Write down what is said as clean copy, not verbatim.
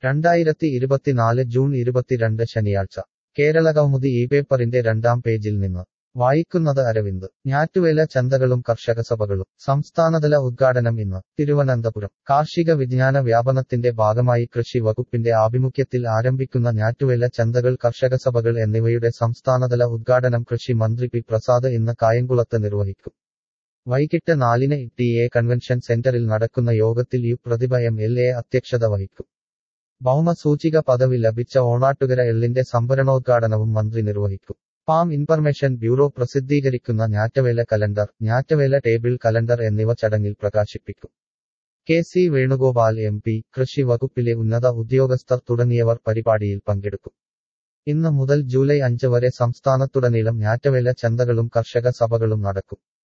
2024 June 22 ശനിയാഴ്ച കേരളകൗമുദി ഈ പേപ്പറിന്റെ 2ാം പേജിൽ നിന്ന് വായിക്കുന്നത് അരവിന്ദ്. ഞാറ്റുവേല ചന്തകളും കർഷകസഭകളും സംസ്ഥാനതല ഉദ്ഘാടനം ഇന്ന്. തിരുവനന്തപുരം. കാർഷിക വിജ്ഞാന വ്യാപനത്തിന്റെ ഭാഗമായി കൃഷി വകുപ്പിന്റെ ആഭിമുഖ്യത്തിൽ ആരംഭിക്കുന്ന ഞാറ്റുവേല ചന്തകൾ, കർഷകസഭകൾ എന്നിവയുടെ സംസ്ഥാനതല ഉദ്ഘാടനം കൃഷി മന്ത്രി പി പ്രസാദ് ഇന്ന് കായംകുളത്ത് നിർവഹിക്കും. വൈകിട്ട് 4-ന് ടി.എ. കൺവെൻഷൻ സെന്ററിൽ നടക്കുന്ന യോഗത്തിൽ യു പ്രതിഭ എം.എൽ.എ. അധ്യക്ഷത വഹിക്കും. ഭൗമസൂചിക പദവി ലഭിച്ച ഓണാട്ടുകര എള്ളിന്റെ സംഭരണോദ്ഘാടനവും മന്ത്രി നിർവഹിക്കും. ഫാം ഇൻഫർമേഷൻ ബ്യൂറോ പ്രസിദ്ധീകരിക്കുന്ന ഞാറ്റുവേല കലണ്ടർ, ഞാറ്റുവേല ടേബിൾ കലണ്ടർ എന്നിവ ചടങ്ങിൽ പ്രകാശിപ്പിക്കും. കെ.സി. വേണുഗോപാൽ എം.പി., കൃഷി വകുപ്പിലെ ഉന്നത ഉദ്യോഗസ്ഥർ തുടങ്ങിയവർ പരിപാടിയിൽ പങ്കെടുക്കും. ഇന്ന് മുതൽ ജൂലൈ 5 വരെ സംസ്ഥാനത്തുടനീളം ഞാറ്റുവേല ചന്തകളും കർഷക സഭകളും നടക്കും.